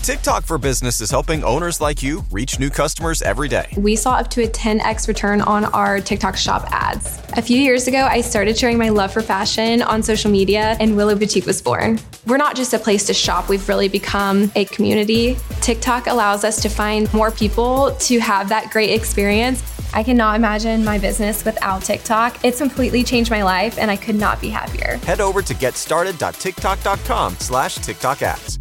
TikTok for Business is helping owners like you reach new customers every day. We saw up to a 10x return on our TikTok shop ads. A few years ago, I started sharing my love for fashion on social media, and Willow Boutique was born. We're not just a place to shop, we've really become a community. TikTok allows us to find more people to have that great experience. I cannot imagine my business without TikTok. It's completely changed my life, and I could not be happier. Head over to getstarted.tiktok.com/TikTok ads.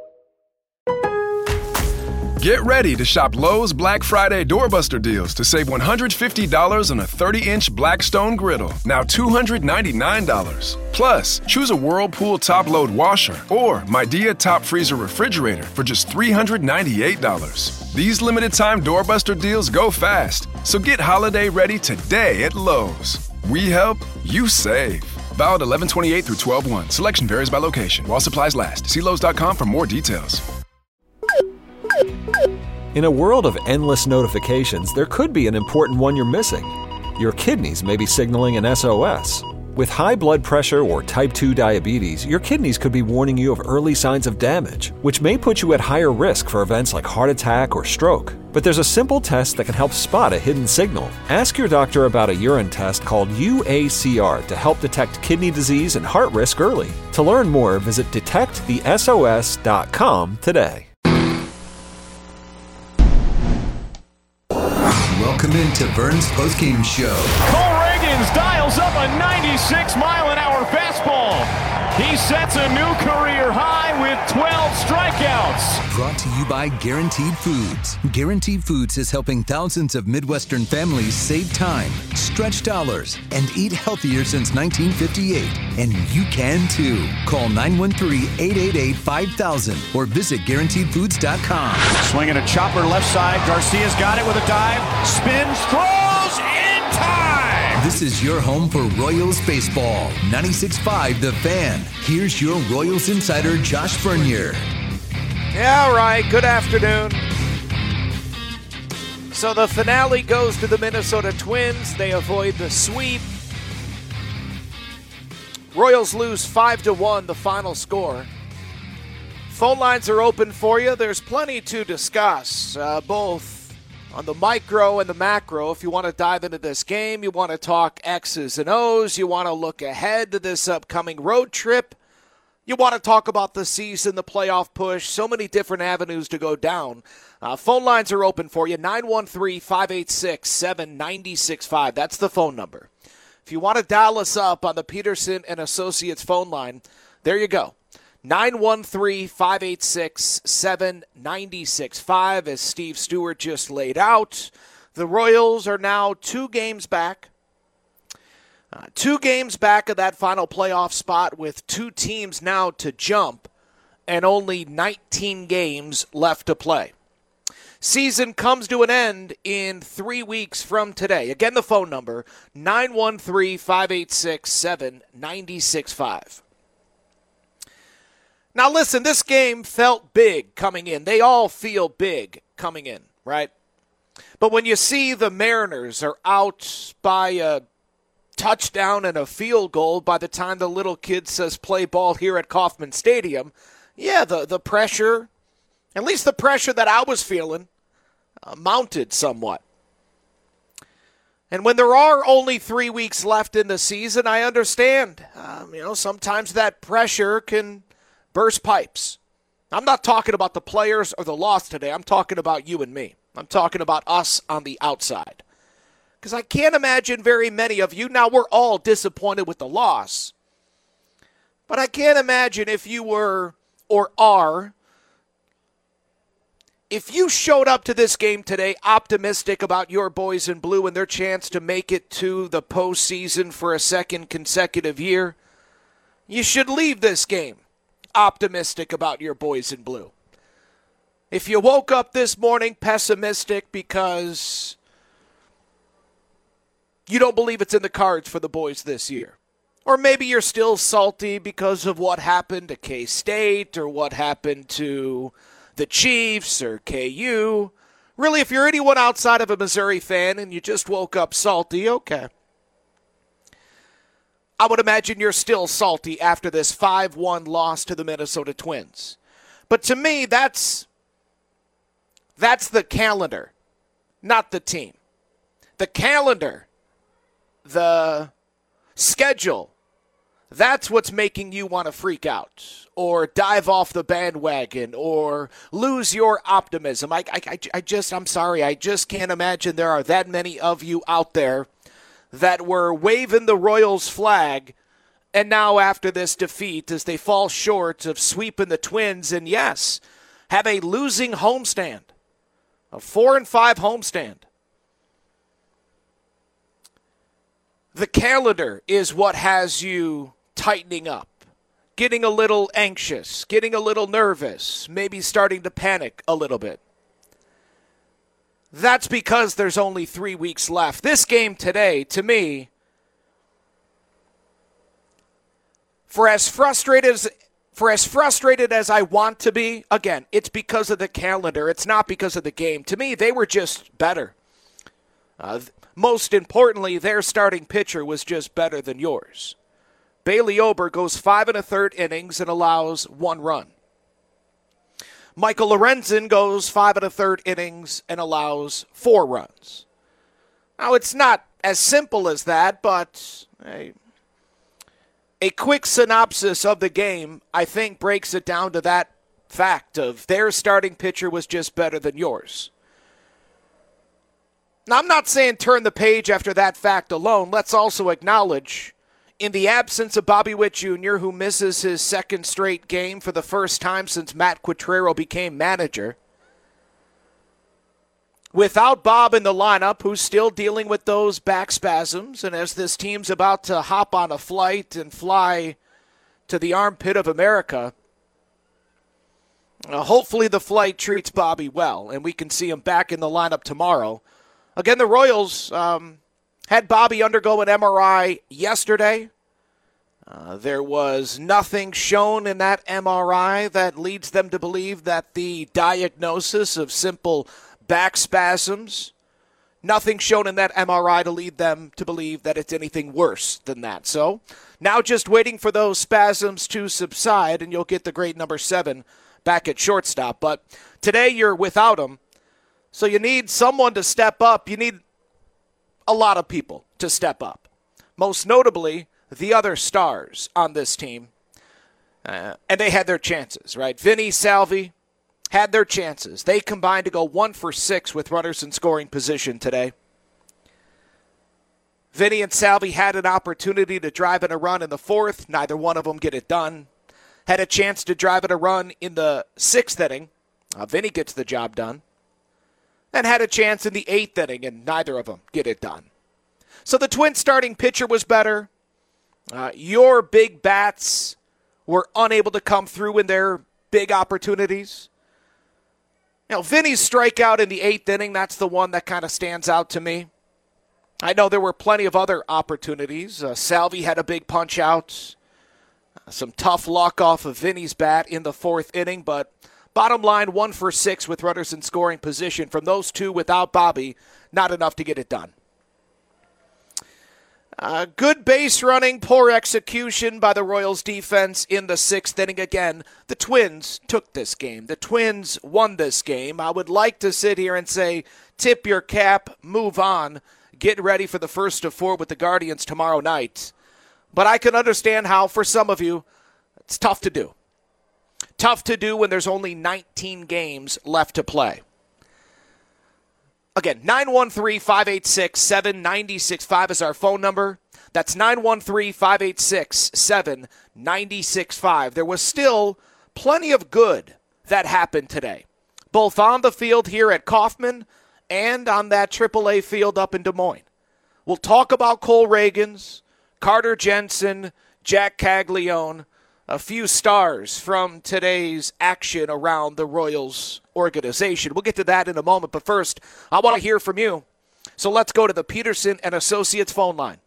Get ready to shop Lowe's Black Friday Doorbuster deals to save $150 on a 30-inch Blackstone griddle, now $299. Plus, choose a Whirlpool top-load washer or Midea top freezer refrigerator for just $398. These limited-time Doorbuster deals go fast, so get holiday ready today at Lowe's. We help, you save. Valid 11/28 through 12/1. Selection varies by location. While supplies last. See Lowe's.com for more details. In a world of endless notifications, there could be an important one you're missing. Your kidneys may be signaling an SOS. With high blood pressure or type 2 diabetes, your kidneys could be warning you of early signs of damage, which may put you at higher risk for events like heart attack or stroke. But there's a simple test that can help spot a hidden signal. Ask your doctor about a urine test called UACR to help detect kidney disease and heart risk early. To learn more, visit detectthesos.com today. Welcome into Vern's postgame show. Cole Reagans dials up a 96-mile-an-hour fastball. He sets a new career high with 12 strikeouts. Brought to you by Guaranteed Foods. Guaranteed Foods is helping thousands of Midwestern families save time, stretch dollars, and eat healthier since 1958. And you can too. Call 913-888-5000 or visit GuaranteedFoods.com. Swinging a chopper left side. Garcia's got it with a dive. Spins, throws, in time! This is your home for Royals baseball. 96.5 The Fan. Here's your Royals insider, Josh Vernier. Yeah, all right. Good afternoon. So the finale goes to the Minnesota Twins. They avoid the sweep. Royals lose 5-1, the final score. Phone lines are open for you. There's plenty to discuss, both on the micro and the macro. If you want to dive into this game, you want to talk X's and O's, you want to look ahead to this upcoming road trip, you want to talk about the season, the playoff push, so many different avenues to go down. Phone lines are open for you, 913-586-7965. That's the phone number. If you want to dial us up on the Peterson and Associates phone line, there you go. 913-586-7965, as Steve Stewart just laid out. The Royals are now 2 games back. 2 games back of that final playoff spot with 2 teams now to jump and only 19 games left to play. Season comes to an end in 3 weeks from today. Again, the phone number, 913-586-7965. Now listen, this game felt big coming in. They all feel big coming in, right? But when you see the Mariners are out by a touchdown and a field goal by the time the little kid says play ball here at Kauffman Stadium, yeah, the pressure, at least the pressure that I was feeling, mounted somewhat. And when there are only 3 weeks left in the season, I understand. Sometimes that pressure can burst pipes. I'm not talking about the players or the loss today. I'm talking about you and me. I'm talking about us on the outside. Because I can't imagine very many of you, now we're all disappointed with the loss, but I can't imagine if you were or are, if you showed up to this game today optimistic about your boys in blue and their chance to make it to the postseason for a second consecutive year, you should leave this game optimistic about your boys in blue. If you woke up this morning pessimistic because you don't believe it's in the cards for the boys this year, or maybe you're still salty because of what happened to K-State or what happened to the Chiefs or KU. Really, if you're anyone outside of a Missouri fan and you just woke up salty, okay. I would imagine you're still salty after this 5-1 loss to the Minnesota Twins. But to me, that's That's the calendar, not the team. The calendar, the schedule, that's what's making you want to freak out or dive off the bandwagon or lose your optimism. I'm sorry. I just can't imagine there are that many of you out there that were waving the Royals flag, and now after this defeat, as they fall short of sweeping the Twins, and yes, have a losing homestand, a 4-5 homestand. The calendar is what has you tightening up, getting a little anxious, getting a little nervous, maybe starting to panic a little bit. That's because there's only 3 weeks left. This game today, to me, for as frustrated as I want to be, again, it's because of the calendar. It's not because of the game. To me, they were just better. Most importantly, their starting pitcher was just better than yours. Bailey Ober goes 5 1/3 innings and allows 1 run. Michael Lorenzen goes 5 1/3 innings and allows 4 runs. Now, it's not as simple as that, but a quick synopsis of the game, I think, breaks it down to that fact of their starting pitcher was just better than yours. Now, I'm not saying turn the page after that fact alone. Let's also acknowledge, in the absence of Bobby Witt Jr., who misses his second straight game for the first time since Matt Quatrero became manager, without Bob in the lineup, who's still dealing with those back spasms, and as this team's about to hop on a flight and fly to the armpit of America, hopefully the flight treats Bobby well, and we can see him back in the lineup tomorrow. Again, the Royals had Bobby undergo an MRI yesterday. There was nothing shown in that MRI that leads them to believe that the diagnosis of simple back spasms, nothing shown in that MRI to lead them to believe that it's anything worse than that. So now just waiting for those spasms to subside, and you'll get the great number 7 back at shortstop. But today you're without him, so you need someone to step up. You need a lot of people to step up, most notably the other stars on this team. And they had their chances, right? Vinny, Salvi had their chances. They combined to go 1 for 6 with runners in scoring position today. Vinny and Salvi had an opportunity to drive in a run in the 4th. Neither one of them get it done. Had a chance to drive in a run in the 6th inning. Vinny gets the job done. And had a chance in the 8th inning, and neither of them get it done. So the Twins starting pitcher was better. Your big bats were unable to come through in their big opportunities. Now, Vinny's strikeout in the 8th inning, that's the one that kind of stands out to me. I know there were plenty of other opportunities. Salvi had a big punch out. Some tough luck off of Vinny's bat in the 4th inning, but bottom line, 1 for 6 with runners in scoring position. From those two without Bobby, not enough to get it done. Good base running, poor execution by the Royals defense in the 6th inning. Again, the Twins took this game. The Twins won this game. I would like to sit here and say, tip your cap, move on, get ready for the first of 4 with the Guardians tomorrow night. But I can understand how, for some of you, it's tough to do. Tough to do when there's only 19 games left to play. Again, 913-586-7965 is our phone number. That's 913-586-7965. There was still plenty of good that happened today, both on the field here at Kauffman and on that AAA field up in Des Moines. We'll talk about Cole Reagans, Carter Jensen, Jack Caglione, a few stars from today's action around the Royals organization. We'll get to that in a moment, but first, I want to hear from you. So let's go to the Peterson and Associates phone line.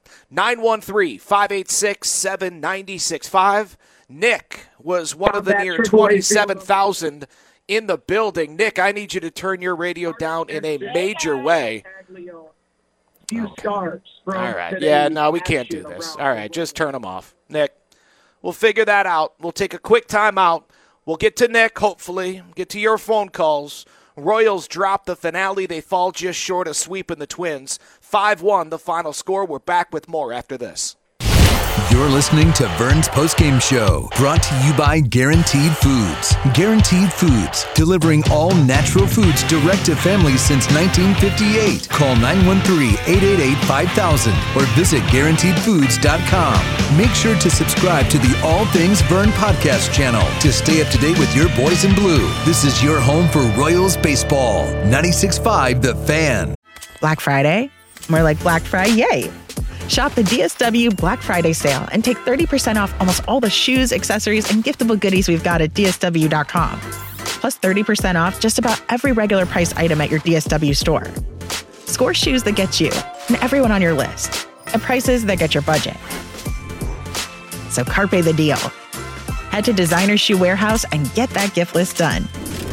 913-586-7965. Nick was one of the near 27,000 in the building. Nick, I need you to turn your radio down in a major way. Okay. All right. Yeah, no, we can't do this. All right, just turn them off. Nick, we'll figure that out. We'll take a quick time out. We'll get to Nick, hopefully, get to your phone calls. Royals drop the finale. They fall just short of sweeping the Twins. 5-1 the final score. We're back with more after this. You're listening to Vern's Postgame Show, brought to you by Guaranteed Foods. Guaranteed Foods, delivering all natural foods direct to families since 1958. Call 913-888-5000 or visit GuaranteedFoods.com. Make sure to subscribe to the All Things Vern podcast channel to stay up to date with your boys in blue. This is your home for Royals baseball. 96.5 The Fan. Black Friday? More like Black Friday, yay! Shop the DSW Black Friday sale and take 30% off almost all the shoes, accessories, and giftable goodies we've got at DSW.com. Plus 30% off just about every regular price item at your DSW store. Score shoes that get you and everyone on your list at prices that get your budget. So carpe the deal. Head to Designer Shoe Warehouse and get that gift list done.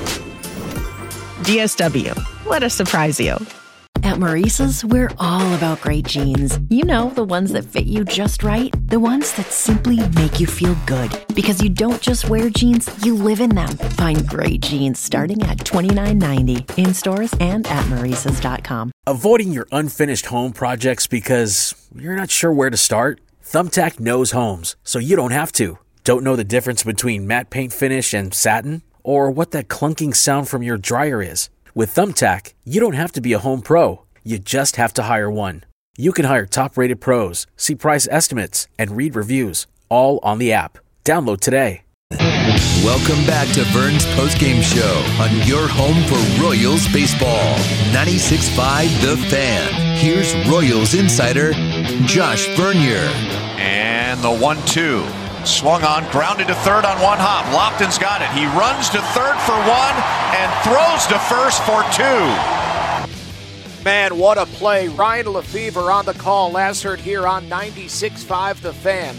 DSW. Let us surprise you. At Maurice's, we're all about great jeans. You know, the ones that fit you just right. The ones that simply make you feel good. Because you don't just wear jeans, you live in them. Find great jeans starting at $29.90 in stores and at Maurice's.com. Avoiding your unfinished home projects because you're not sure where to start? Thumbtack knows homes, so you don't have to. Don't know the difference between matte paint finish and satin? Or what that clunking sound from your dryer is? With Thumbtack, you don't have to be a home pro. You just have to hire one. You can hire top-rated pros, see price estimates, and read reviews, all on the app. Download today. Welcome back to Vern's Postgame Show on your home for Royals baseball. 96.5 The Fan. Here's Royals insider Josh Vernier. And the 1-2. Swung on, grounded to third on one hop. Lofton's got it. He runs to third for one and throws to first for two. Man, what a play. Ryan Lefevre on the call, last heard here on 96.5 The Fan.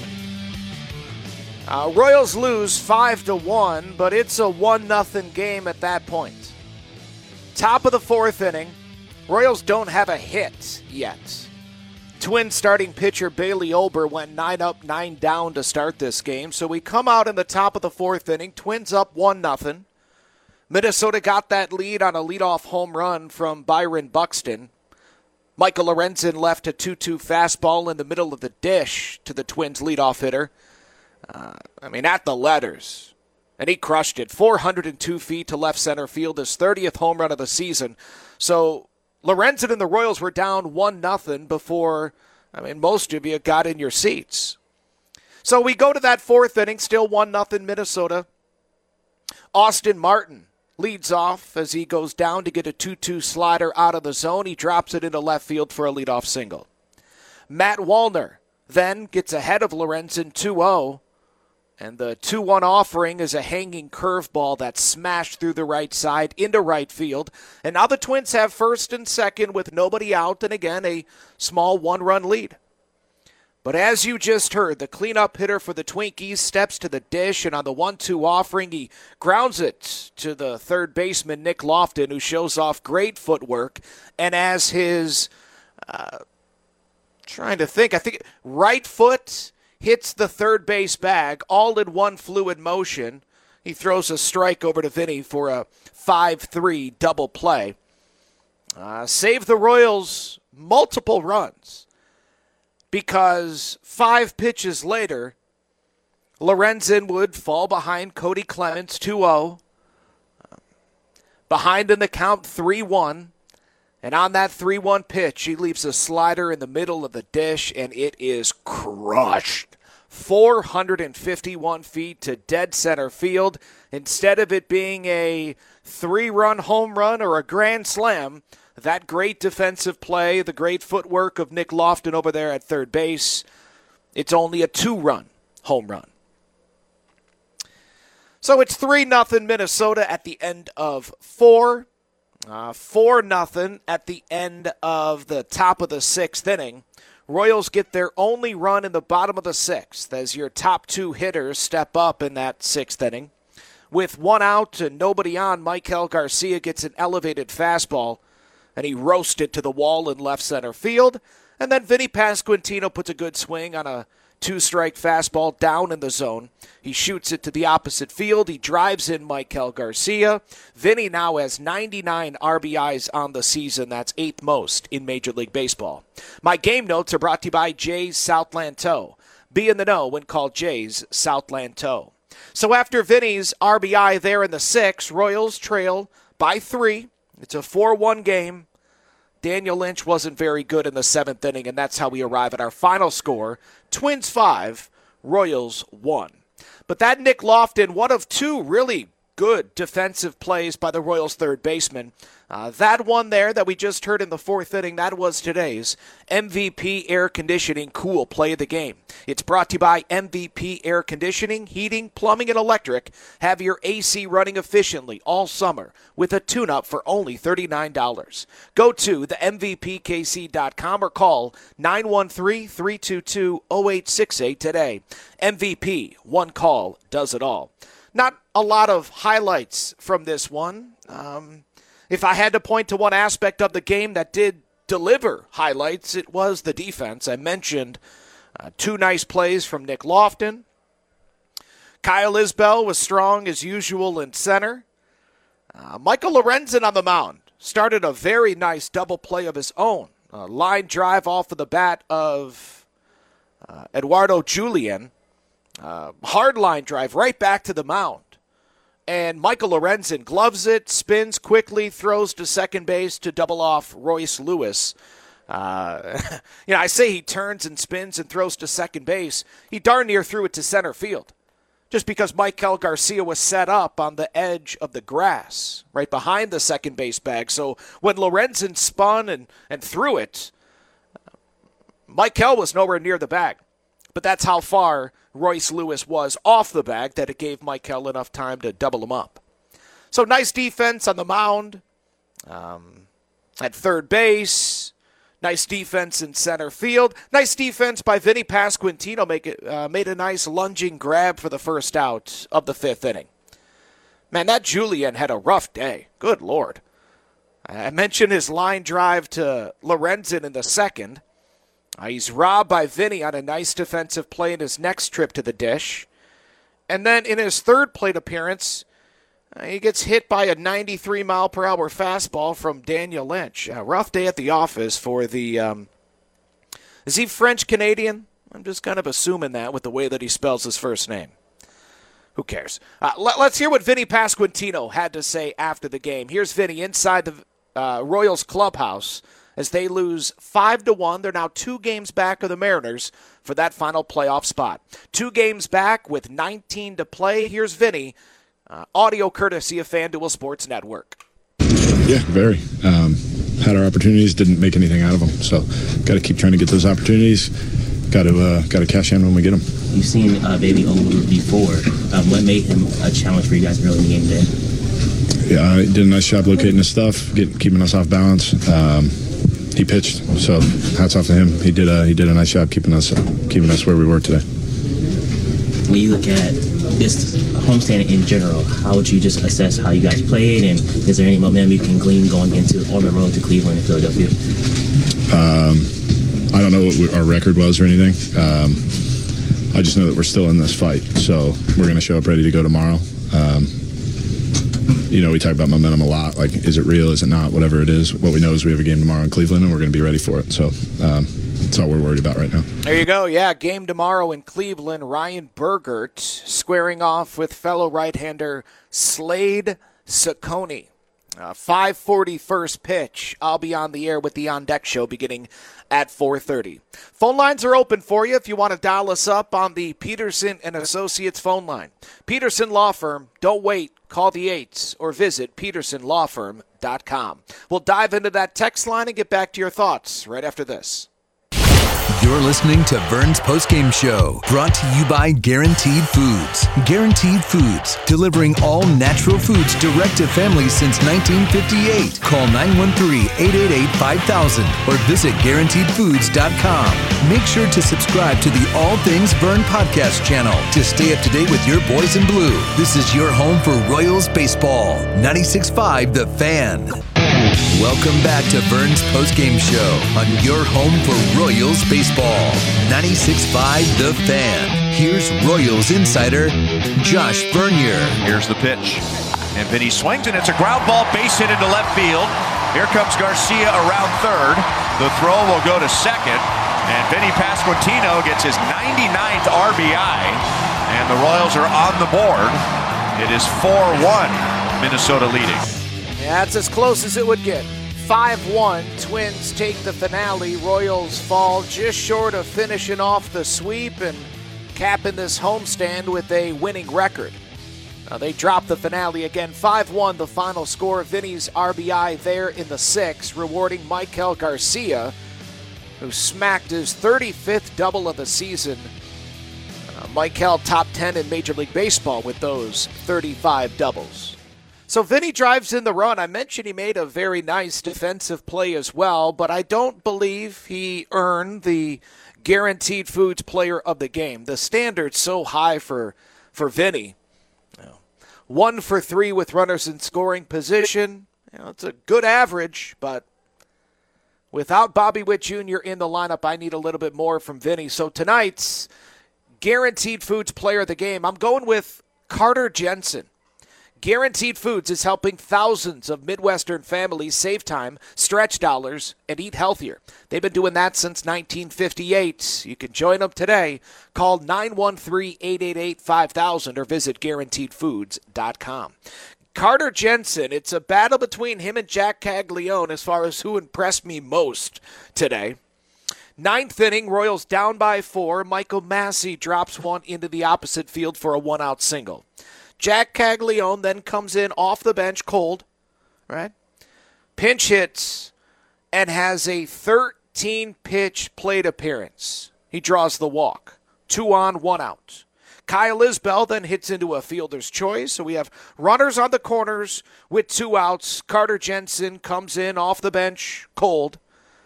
Royals lose 5-1, but it's a 1-0 game at that point. Top of the fourth inning. Royals don't have a hit yet. Twins starting pitcher Bailey Ober went 9 up, 9 down to start this game. So we come out in the top of the fourth inning. Twins up 1-0. Minnesota got that lead on a leadoff home run from Byron Buxton. Michael Lorenzen left a 2-2 fastball in the middle of the dish to the Twins leadoff hitter. At the letters. And he crushed it. 402 feet to left center field, his 30th home run of the season. So Lorenzen and the Royals were down 1-0 before, most of you got in your seats. So we go to that fourth inning, still 1-0 Minnesota. Austin Martin leads off as he goes down to get a 2-2 slider out of the zone. He drops it into left field for a leadoff single. Matt Wallner then gets ahead of Lorenzen 2-0. And the 2-1 offering is a hanging curveball that smashed through the right side into right field. And now the Twins have first and second with nobody out, and again, a small 1-run lead. But as you just heard, the cleanup hitter for the Twinkies steps to the dish, and on the 1-2 offering, he grounds it to the third baseman, Nick Lofton, who shows off great footwork. And as his, I think right foot hits the third base bag, all in one fluid motion. He throws a strike over to Vinny for a 5-3 double play. Save the Royals multiple runs because 5 pitches later, Lorenzen would fall behind Cody Clemens 2-0. Behind in the count 3-1. And on that 3-1 pitch, he leaves a slider in the middle of the dish, and it is crushed. 451 feet to dead center field. Instead of it being a 3-run home run or a grand slam, that great defensive play, the great footwork of Nick Lofton over there at third base, it's only a 2-run home run. So it's 3-0 Minnesota at the end of 4. 4-0 at the end of the top of the 6th inning. Royals get their only run in the bottom of the 6th as your top 2 hitters step up in that 6th inning. With 1 out and nobody on, Maikel Garcia gets an elevated fastball, and he roasts it to the wall in left center field. And then Vinny Pasquantino puts a good swing on a 2-strike fastball down in the zone. He shoots it to the opposite field. He drives in Maikel Garcia. Vinny now has 99 RBIs on the season. That's 8th most in Major League Baseball. My game notes are brought to you by Jay's Southland Tow. Be in the know when called Jay's Southland Tow. So after Vinny's RBI there in the 6th, Royals trail by 3. It's a 4-1 game. Daniel Lynch wasn't very good in the 7th inning, and that's how we arrive at our final score. Twins 5, Royals 1. But that Nick Loftin, one of 2 really good defensive plays by the Royals' third baseman. That one there that we just heard in the 4th inning, that was today's MVP Air Conditioning Cool Play of the Game. It's brought to you by MVP Air Conditioning, Heating, Plumbing, and Electric. Have your AC running efficiently all summer with a tune-up for only $39. Go to the MVPKC.com or call 913-322-0868 today. MVP, one call, does it all. Not a lot of highlights from this one. If I had to point to one aspect of the game that did deliver highlights, it was the defense. I mentioned 2 nice plays from Nick Loftin. Kyle Isbell was strong as usual in center. Michael Lorenzen on the mound started a very nice double play of his own. A line drive off of the bat of Eduardo Julian. Hard line drive right back to the mound. And Michael Lorenzen gloves it, spins quickly, throws to second base to double off Royce Lewis. I say he turns and spins and throws to second base. He darn near threw it to center field just because Maikel Garcia was set up on the edge of the grass right behind the second base bag. So when Lorenzen spun and threw it, Maikel was nowhere near the bag. But that's how far Royce Lewis was off the bag that it gave Maikel enough time to double him up. So nice defense on the mound. At third base, nice defense in center field. Nice defense by Vinny Pasquantino made a nice lunging grab for the first out of the 5th inning. Man, that Julian had a rough day. Good Lord. I mentioned his line drive to Lorenzen in the 2nd. He's robbed by Vinny on a nice defensive play in his next trip to the dish. And then in his 3rd plate appearance, he gets hit by a 93-mile-per-hour fastball from Daniel Lynch. A rough day at the office for the is he French-Canadian? I'm just kind of assuming that with the way that he spells his first name. Who cares? Let's hear what Vinny Pasquantino had to say after the game. Here's Vinny inside the Royals clubhouse as they lose 5-1. They're now 2 games back of the Mariners for that final playoff spot. 2 games back with 19 to play. Here's Vinny, audio courtesy of FanDuel Sports Network. Yeah, very. Had our opportunities, didn't make anything out of them. So got to keep trying to get those opportunities. Got to cash in when we get them. You've seen Baby Olu before. What made him a challenge for you guys early in the game today? Yeah, he did a nice job locating his stuff, keeping us off balance. He pitched, so hats off to him. He did a nice job keeping us where we were today. When you look at this homestand in general, how would you just assess how you guys played, and is there any momentum you can glean going on the road to Cleveland and Philadelphia? I don't know what our record was or anything. I just know that we're still in this fight, so we're going to show up ready to go tomorrow. We talk about momentum a lot. Like, is it real? Is it not? Whatever it is. What we know is we have a game tomorrow in Cleveland, and we're going to be ready for it. So that's all we're worried about right now. There you go. Yeah, game tomorrow in Cleveland. Ryan Bergert squaring off with fellow right-hander Slade Ciccone. 5:40 first pitch. I'll be on the air with the On Deck Show beginning at 4:30. Phone lines are open for you if you want to dial us up on the Peterson and Associates phone line. Peterson Law Firm. Don't wait. Call the 8s or visit petersonlawfirm.com. We'll dive into that text line and get back to your thoughts right after this. You're listening to Vern's Postgame Show, brought to you by Guaranteed Foods. Guaranteed Foods, delivering all natural foods direct to families since 1958. Call 913-888-5000 or visit guaranteedfoods.com. Make sure to subscribe to the All Things Vern podcast channel to stay up to date with your boys in blue. This is your home for Royals baseball. 96.5 The Fan. Welcome back to Vern's postgame show on your home for Royals baseball. 96.5 The Fan. Here's Royals insider Josh Vernier. Here's the pitch. And Vinny swings, and it's a ground ball, base hit into left field. Here comes Garcia around third. The throw will go to second. And Vinny Pasquantino gets his 99th RBI. And the Royals are on the board. It is 4-1, Minnesota leading. Yeah, that's as close as it would get. 5-1, Twins take the finale. Royals fall just short of finishing off the sweep and capping this homestand with a winning record. Now they drop the finale again. 5-1, the final score. Vinny's RBI there in the 6th, rewarding Maikel Garcia, who smacked his 35th double of the season. Maikel top 10 in Major League Baseball with those 35 doubles. So Vinny drives in the run. I mentioned he made a very nice defensive play as well, but I don't believe he earned the Guaranteed Foods Player of the Game. The standard's so high for Vinny. 1 for 3 with runners in scoring position. It's a good average, but without Bobby Witt Jr. in the lineup, I need a little bit more from Vinny. So tonight's Guaranteed Foods Player of the Game, I'm going with Carter Jensen. Guaranteed Foods is helping thousands of Midwestern families save time, stretch dollars, and eat healthier. They've been doing that since 1958. You can join them today. Call 913-888-5000 or visit GuaranteedFoods.com. Carter Jensen, it's a battle between him and Jack Caglione as far as who impressed me most today. 9th inning, Royals down by 4. Michael Massey drops one into the opposite field for a 1-out single. Jack Caglione then comes in off the bench cold, right? Pinch hits and has a 13-pitch plate appearance. He draws the walk. 2 on, 1 out. Kyle Isbell then hits into a fielder's choice. So we have runners on the corners with 2 outs. Carter Jensen comes in off the bench cold.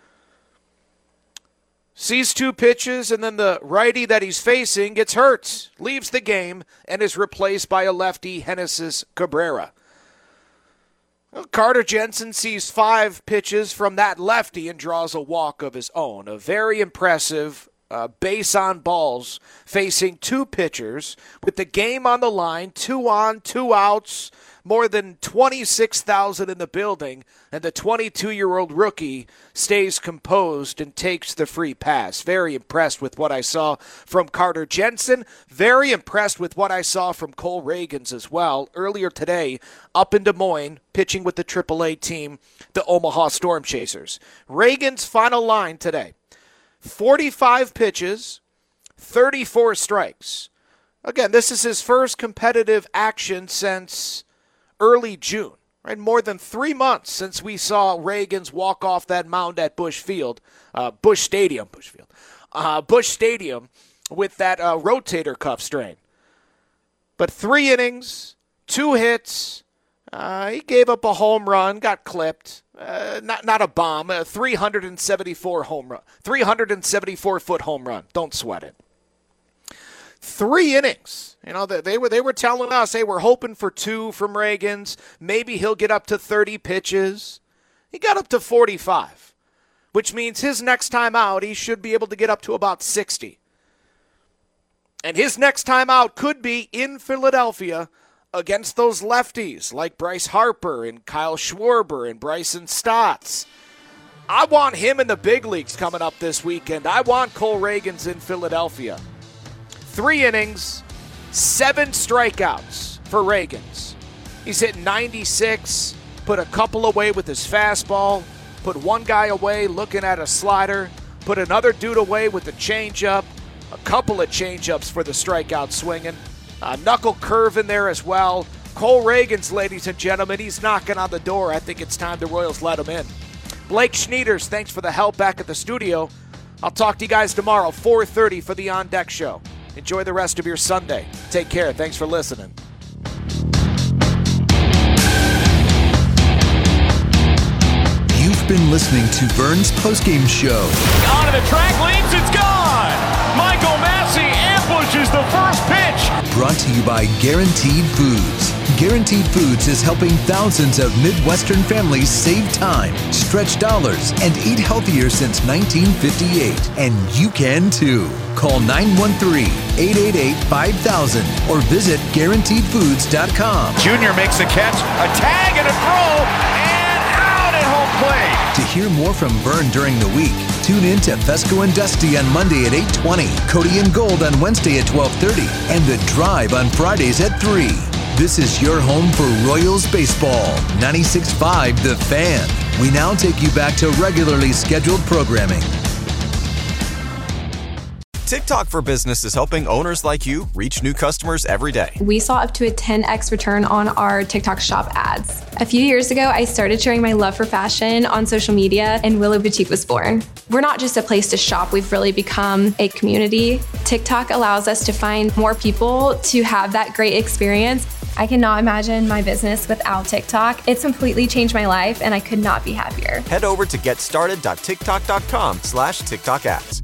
Sees 2 pitches, and then the righty that he's facing gets hurt, leaves the game, and is replaced by a lefty, Genesis Cabrera. Well, Carter Jensen sees 5 pitches from that lefty and draws a walk of his own. A very impressive base on balls facing 2 pitchers with the game on the line, 2 on, 2 outs, more than 26,000 in the building, and the 22-year-old rookie stays composed and takes the free pass. Very impressed with what I saw from Carter Jensen. Very impressed with what I saw from Cole Reagans as well. Earlier today, up in Des Moines, pitching with the AAA team, the Omaha Storm Chasers. Reagans' final line today, 45 pitches, 34 strikes. Again, this is his first competitive action since early June, right? More than 3 months since we saw Reagans walk off that mound at Busch Stadium with that rotator cuff strain. But 3 innings, 2 hits. He gave up a home run, got clipped. Not a bomb. A 374-foot home run. Don't sweat it. 3 innings. They were telling us, hey, we're hoping for 2 from Reagans. Maybe he'll get up to 30 pitches. He got up to 45, which means his next time out, he should be able to get up to about 60. And his next time out could be in Philadelphia against those lefties like Bryce Harper and Kyle Schwarber and Bryson Stotts. I want him in the big leagues coming up this weekend. I want Cole Reagans in Philadelphia. 3 innings, 7 strikeouts for Reagans. He's hit 96, put a couple away with his fastball, put 1 guy away looking at a slider, put another dude away with a changeup, a couple of changeups for the strikeout swinging, a knuckle curve in there as well. Cole Reagans, ladies and gentlemen, he's knocking on the door. I think it's time the Royals let him in. Blake Schneiders, thanks for the help back at the studio. I'll talk to you guys tomorrow, 4:30 for the On Deck Show. Enjoy the rest of your Sunday. Take care. Thanks for listening. You've been listening to Vern's postgame show. On to the track, leaps, it's gone! Michael Massey pushes the first pitch. Brought to you by Guaranteed Foods. Guaranteed Foods is helping thousands of Midwestern families save time, stretch dollars, and eat healthier since 1958. And you can too. Call 913-888-5000 or visit GuaranteedFoods.com. Junior makes the catch, a tag and a throw, and out at home plate. To hear more from Vern during the week, tune in to Fesco and Dusty on Monday at 8:20, Cody and Gold on Wednesday at 12:30, and The Drive on Fridays at 3. This is your home for Royals baseball. 96.5 The Fan. We now take you back to regularly scheduled programming. TikTok for Business is helping owners like you reach new customers every day. We saw up to a 10x return on our TikTok shop ads. A few years ago, I started sharing my love for fashion on social media, and Willow Boutique was born. We're not just a place to shop, we've really become a community. TikTok allows us to find more people to have that great experience. I cannot imagine my business without TikTok. It's completely changed my life, and I could not be happier. Head over to getstarted.tiktok.com/TikTok ads.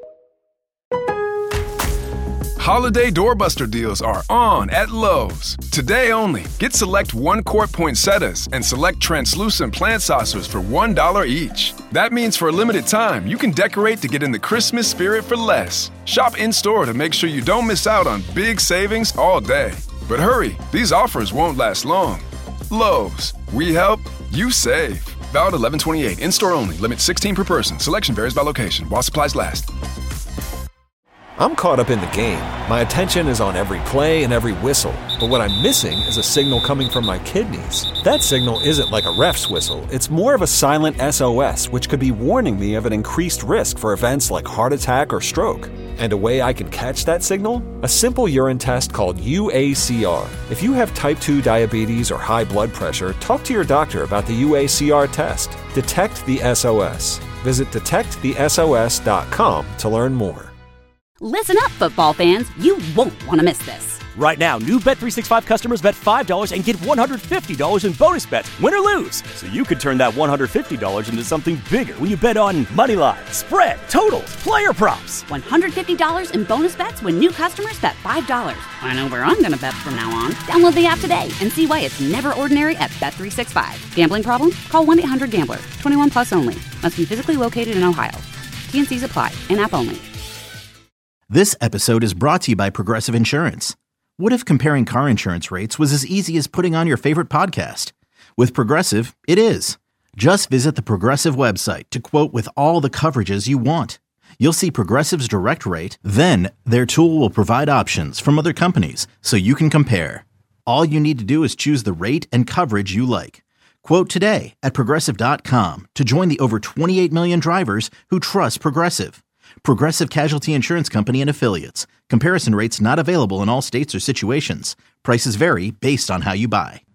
Holiday doorbuster deals are on at Lowe's. Today only, get select 1-quart poinsettias and select translucent plant saucers for $1 each. That means for a limited time, you can decorate to get in the Christmas spirit for less. Shop in-store to make sure you don't miss out on big savings all day. But hurry, these offers won't last long. Lowe's, we help, you save. Valid 11/28, in-store only, limit 16 per person. Selection varies by location, while supplies last. I'm caught up in the game. My attention is on every play and every whistle. But what I'm missing is a signal coming from my kidneys. That signal isn't like a ref's whistle. It's more of a silent SOS, which could be warning me of an increased risk for events like heart attack or stroke. And a way I can catch that signal? A simple urine test called UACR. If you have type 2 diabetes or high blood pressure, talk to your doctor about the UACR test. Detect the SOS. Visit detectthesos.com to learn more. Listen up, football fans. You won't want to miss this. Right now, new Bet365 customers bet $5 and get $150 in bonus bets, win or lose. So you could turn that $150 into something bigger when you bet on moneyline, spread, totals, player props. $150 in bonus bets when new customers bet $5. I know where I'm going to bet from now on. Download the app today and see why it's never ordinary at Bet365. Gambling problem? Call 1-800-GAMBLER. 21 plus only. Must be physically located in Ohio. T&Cs apply. In-app only. This episode is brought to you by Progressive Insurance. What if comparing car insurance rates was as easy as putting on your favorite podcast? With Progressive, it is. Just visit the Progressive website to quote with all the coverages you want. You'll see Progressive's direct rate, then their tool will provide options from other companies so you can compare. All you need to do is choose the rate and coverage you like. Quote today at Progressive.com to join the over 28 million drivers who trust Progressive. Progressive Casualty Insurance Company and Affiliates. Comparison rates not available in all states or situations. Prices vary based on how you buy.